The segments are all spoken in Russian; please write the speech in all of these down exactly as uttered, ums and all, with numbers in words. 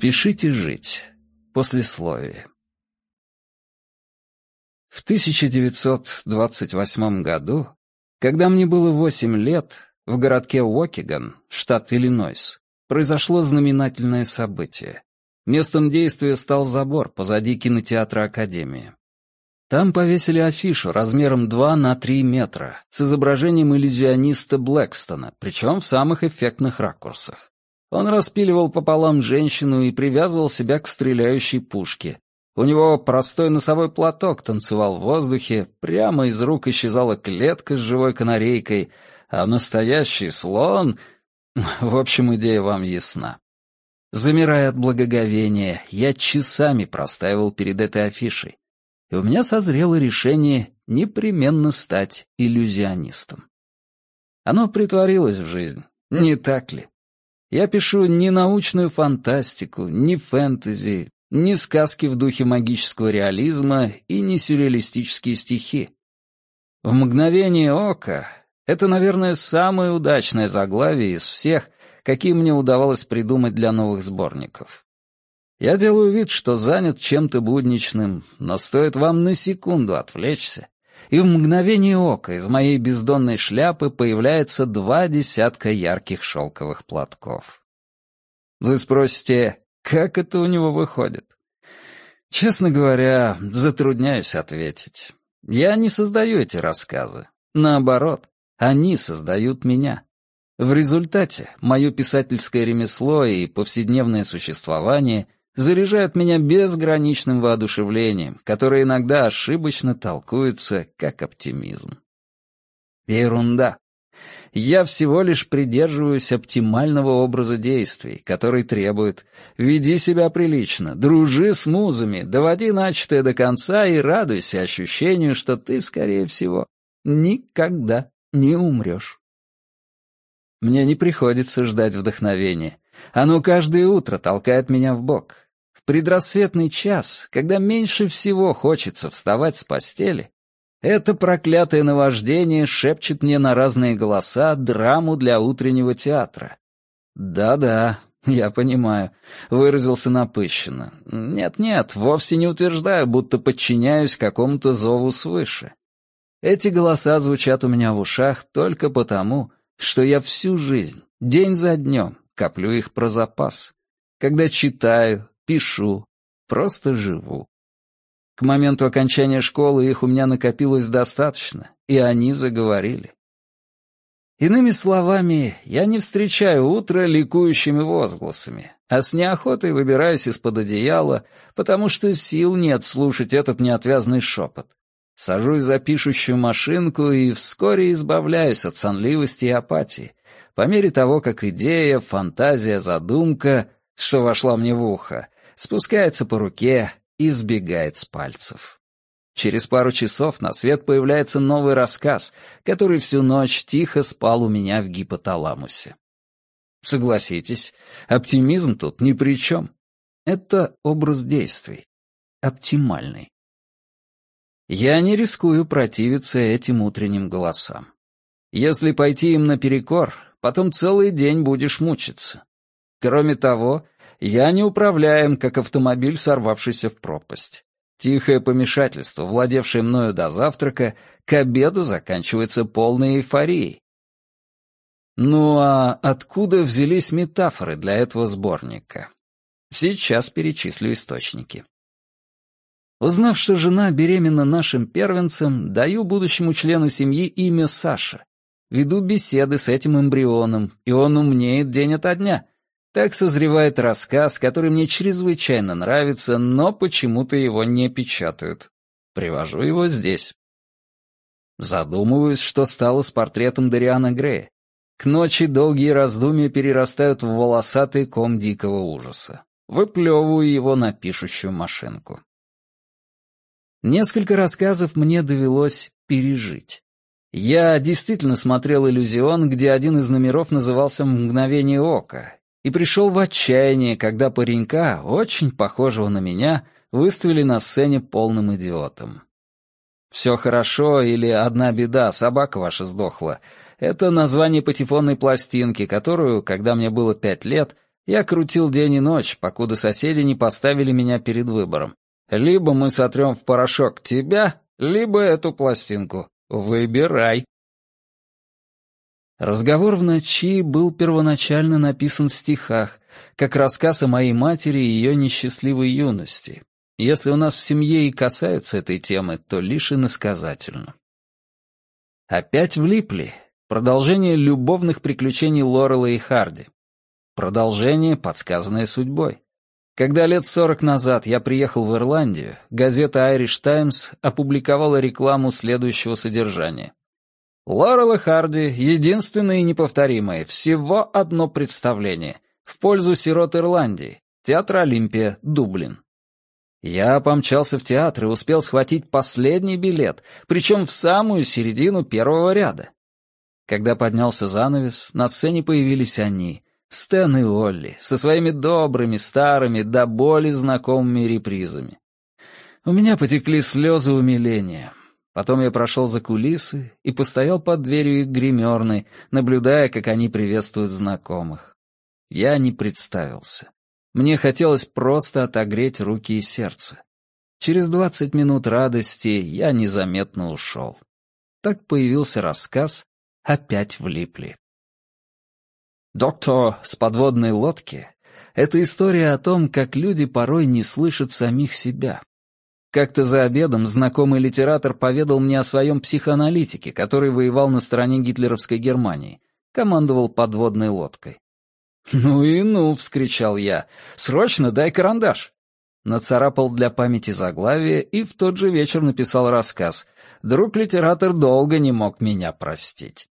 Спешите жить. Послесловие. В тысяча девятьсот двадцать восьмом году, когда мне было восемь лет, в городке Уокиган, штат Иллинойс, произошло знаменательное событие. Местом действия стал забор позади кинотеатра Академии. Там повесили афишу размером два на три метра с изображением иллюзиониста Блэкстона, причем в самых эффектных ракурсах. Он распиливал пополам женщину и привязывал себя к стреляющей пушке. У него простой носовой платок танцевал в воздухе, прямо из рук исчезала клетка с живой канарейкой, а настоящий слон... В общем, идея вам ясна. Замирая от благоговения, я часами простаивал перед этой афишей, и у меня созрело решение непременно стать иллюзионистом. Оно притворилось в жизнь, не так ли? Я пишу не научную фантастику, не фэнтези, не сказки в духе магического реализма и не сюрреалистические стихи. «В мгновение ока» — это, наверное, самое удачное заглавие из всех, какие мне удавалось придумать для новых сборников. Я делаю вид, что занят чем-то будничным, но стоит вам на секунду отвлечься, и в мгновение ока из моей бездонной шляпы появляется два десятка ярких шелковых платков. Вы спросите, как это у него выходит? Честно говоря, затрудняюсь ответить. Я не создаю эти рассказы. Наоборот, они создают меня. В результате мое писательское ремесло и повседневное существование заряжают меня безграничным воодушевлением, которое иногда ошибочно толкуется как оптимизм. Ерунда. Я всего лишь придерживаюсь оптимального образа действий, который требует: веди себя прилично, дружи с музами, доводи начатое до конца и радуйся ощущению, что ты, скорее всего, никогда не умрешь. Мне не приходится ждать вдохновения. Оно каждое утро толкает меня в бок. В предрассветный час, когда меньше всего хочется вставать с постели, это проклятое наваждение шепчет мне на разные голоса драму для утреннего театра. Да-да, я понимаю, выразился напыщенно. Нет-нет, вовсе не утверждаю, будто подчиняюсь какому-то зову свыше. Эти голоса звучат у меня в ушах только потому, что я всю жизнь, день за днем, коплю их про запас. Когда читаю, пишу, просто живу. К моменту окончания школы их у меня накопилось достаточно, и они заговорили. Иными словами, я не встречаю утро ликующими возгласами, а с неохотой выбираюсь из-под одеяла, потому что сил нет слушать этот неотвязный шепот. Сажусь за пишущую машинку и вскоре избавляюсь от сонливости и апатии, по мере того, как идея, фантазия, задумка, что вошла мне в ухо, спускается по руке и сбегает с пальцев. Через пару часов на свет появляется новый рассказ, который всю ночь тихо спал у меня в гипоталамусе. Согласитесь, оптимизм тут ни при чем. Это образ действий. Оптимальный. Я не рискую противиться этим утренним голосам. Если пойти им наперекор, потом целый день будешь мучиться. Кроме того, я не управляем, как автомобиль, сорвавшийся в пропасть. Тихое помешательство, владевшее мною до завтрака, к обеду заканчивается полной эйфорией. Ну а откуда взялись метафоры для этого сборника? Сейчас перечислю источники. Узнав, что жена беременна нашим первенцем, даю будущему члену семьи имя Саша. Веду беседы с этим эмбрионом, и он умнеет день ото дня. Так созревает рассказ, который мне чрезвычайно нравится, но почему-то его не печатают. Привожу его здесь. Задумываюсь, что стало с портретом Дориана Грея. К ночи долгие раздумья перерастают в волосатый ком дикого ужаса. Выплевываю его на пишущую машинку. Несколько рассказов мне довелось пережить. Я действительно смотрел «Иллюзион», где один из номеров назывался «Мгновение ока», и пришел в отчаяние, когда паренька, очень похожего на меня, выставили на сцене полным идиотом. «Все хорошо» или «Одна беда, собака ваша сдохла» — это название патефонной пластинки, которую, когда мне было пять лет, Я крутил день и ночь, покуда соседи не поставили меня перед выбором. Либо мы сотрем в порошок тебя, либо эту пластинку. Выбирай. Разговор в ночи был первоначально написан в стихах, как рассказ о моей матери и ее несчастливой юности. Если у нас в семье и касаются этой темы, то лишь иносказательно. Опять влипли. Продолжение любовных приключений Лорела и Харди. Продолжение, подсказанное судьбой. Когда лет сорок назад я приехал в Ирландию, газета Irish Times опубликовала рекламу следующего содержания. Лорел и Харди — единственное и неповторимое, всего одно представление, в пользу сирот Ирландии, театр Олимпия, Дублин. Я помчался в театр и успел схватить последний билет, причем в самую середину первого ряда. Когда поднялся занавес, на сцене появились они, Стэн и Олли, со своими добрыми, старыми, до боли знакомыми репризами. У меня потекли слезы умиления. Потом я прошел за кулисы и постоял под дверью их гримерной, наблюдая, как они приветствуют знакомых. Я не представился. Мне хотелось просто отогреть руки и сердце. Через двадцать минут радости я незаметно ушел. Так появился рассказ «Опять влипли». «Доктор с подводной лодки» — это история о том, как люди порой не слышат самих себя. Как-то за обедом знакомый литератор поведал мне о своем психоаналитике, который воевал на стороне гитлеровской Германии, командовал подводной лодкой. «Ну и ну!» — вскричал я. «Срочно дай карандаш!» Нацарапал для памяти заглавие и в тот же вечер написал рассказ. Друг-литератор долго не мог меня простить.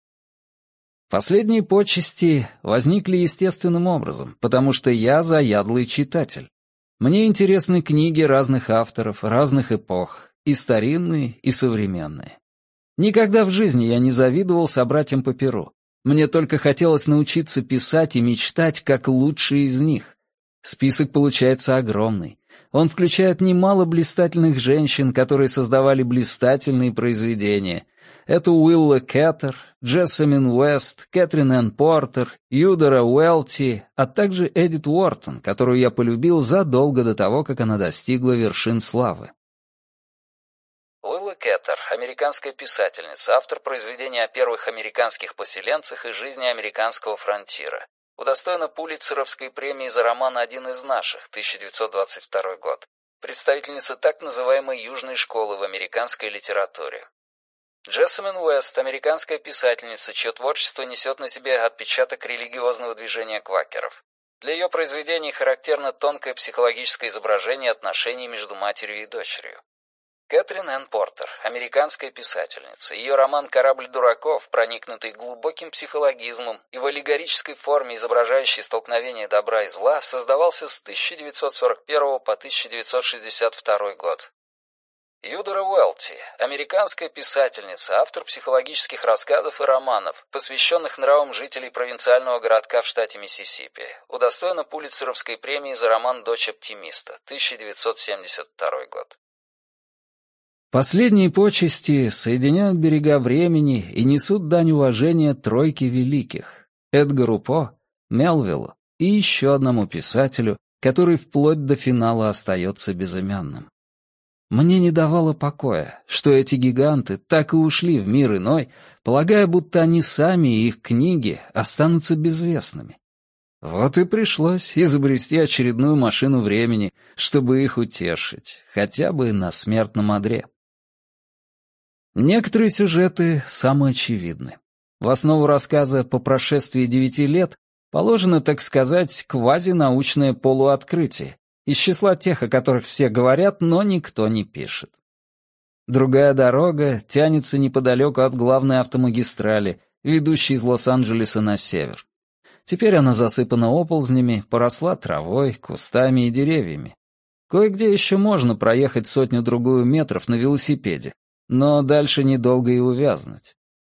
Последние почести возникли естественным образом, потому что я заядлый читатель. Мне интересны книги разных авторов, разных эпох, и старинные, и современные. Никогда в жизни я не завидовал собратьям по перу. Мне только хотелось научиться писать и мечтать, как лучшие из них. Список получается огромный. Он включает немало блистательных женщин, которые создавали блистательные произведения. Это Уилла Кэттер, Джессамин Уэст, Кэтрин Энн Портер, Юдора Уэлти, а также Эдит Уортон, которую я полюбил задолго до того, как она достигла вершин славы. Уилла Кэттер, американская писательница, автор произведений о первых американских поселенцах и жизни американского фронтира. Удостоена Пулитцеровской премии за роман «Один из наших», тысяча девятьсот двадцать второй год. Представительница так называемой «южной школы» в американской литературе. Джессамин Уэст, американская писательница, чье творчество несет на себе отпечаток религиозного движения квакеров. Для ее произведений характерно тонкое психологическое изображение отношений между матерью и дочерью. Кэтрин Энн Портер, американская писательница. Ее роман «Корабль дураков», проникнутый глубоким психологизмом и в аллегорической форме, изображающий столкновение добра и зла, создавался с тысяча девятьсот сорок первого по тысяча девятьсот шестьдесят второй год. Юдора Уэлти, американская писательница, автор психологических рассказов и романов, посвященных нравам жителей провинциального городка в штате Миссисипи, удостоена Пулитцеровской премии за роман «Дочь оптимиста», тысяча девятьсот семьдесят второй год. Последние почести соединяют берега времени и несут дань уважения тройке великих — Эдгару По, Мелвиллу и еще одному писателю, который вплоть до финала остается безымянным. Мне не давало покоя, что эти гиганты так и ушли в мир иной, полагая, будто они сами и их книги останутся безвестными. Вот и пришлось изобрести очередную машину времени, чтобы их утешить, хотя бы на смертном одре. Некоторые сюжеты самоочевидны. В основу рассказа «По прошествии девяти лет» положено, так сказать, квазинаучное полуоткрытие, из числа тех, о которых все говорят, но никто не пишет. Другая дорога тянется неподалеку от главной автомагистрали, ведущей из Лос-Анджелеса на север. Теперь она засыпана оползнями, поросла травой, кустами и деревьями. Кое-где еще можно проехать сотню-другую метров на велосипеде, но дальше недолго и увязнуть.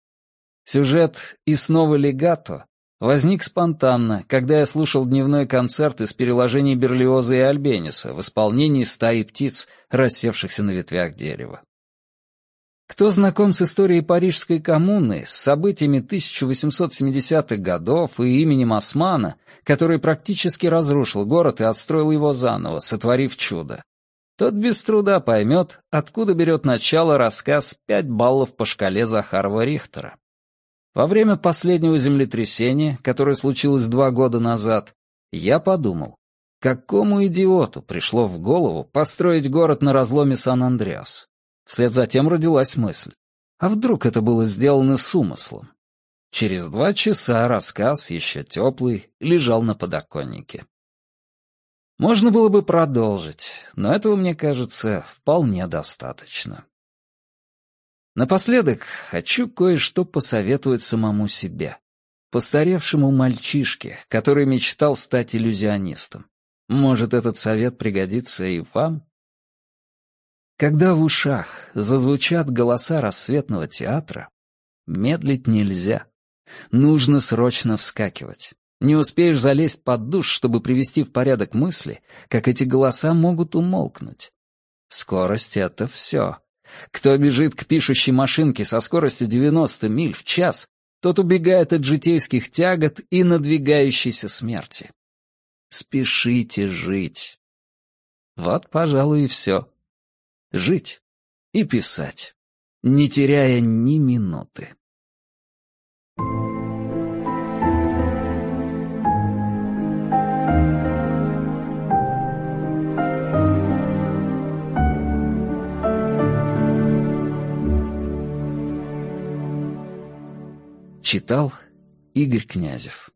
Сюжет «И снова легато» возник спонтанно, когда я слушал дневной концерт из переложений Берлиоза и Альбениса в исполнении стаи птиц, рассевшихся на ветвях дерева. Кто знаком с историей Парижской коммуны, с событиями тысяча восемьсот семидесятых годов и именем Османа, который практически разрушил город и отстроил его заново, сотворив чудо, тот без труда поймет, откуда берет начало рассказ «Пять баллов по шкале Захарова-Рихтера». Во время последнего землетрясения, которое случилось два года назад, я подумал, какому идиоту пришло в голову построить город на разломе Сан-Андреас? Вслед за тем родилась мысль, а вдруг это было сделано с умыслом? Через два часа рассказ, еще теплый, лежал на подоконнике. Можно было бы продолжить, но этого, мне кажется, вполне достаточно. Напоследок хочу кое-что посоветовать самому себе, постаревшему мальчишке, который мечтал стать иллюзионистом. Может, этот совет пригодится и вам? Когда в ушах зазвучат голоса рассветного театра, медлить нельзя. Нужно срочно вскакивать. Не успеешь залезть под душ, чтобы привести в порядок мысли, как эти голоса могут умолкнуть. Скорость — это все. Кто бежит к пишущей машинке со скоростью девяносто миль в час, тот убегает от житейских тягот и надвигающейся смерти. Спешите жить. Вот, пожалуй, и все. Жить и писать, не теряя ни минуты. Читал Игорь Князев.